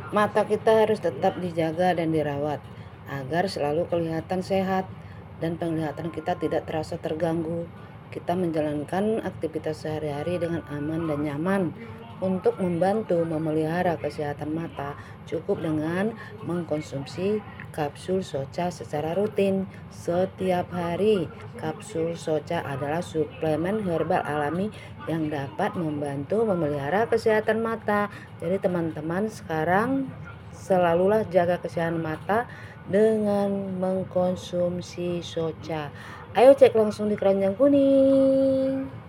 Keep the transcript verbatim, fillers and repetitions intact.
Mata kita harus tetap dijaga dan dirawat agar selalu kelihatan sehat dan penglihatan kita tidak terasa terganggu. Kita menjalankan aktivitas sehari-hari dengan aman dan nyaman. Untuk membantu memelihara kesehatan mata, cukup dengan mengkonsumsi kapsul Soca secara rutin setiap hari. Kapsul Soca adalah suplemen herbal alami yang dapat membantu memelihara kesehatan mata. Jadi teman-teman sekarang selalulah jaga kesehatan mata dengan mengkonsumsi Soca. Ayo cek langsung di keranjang kuning.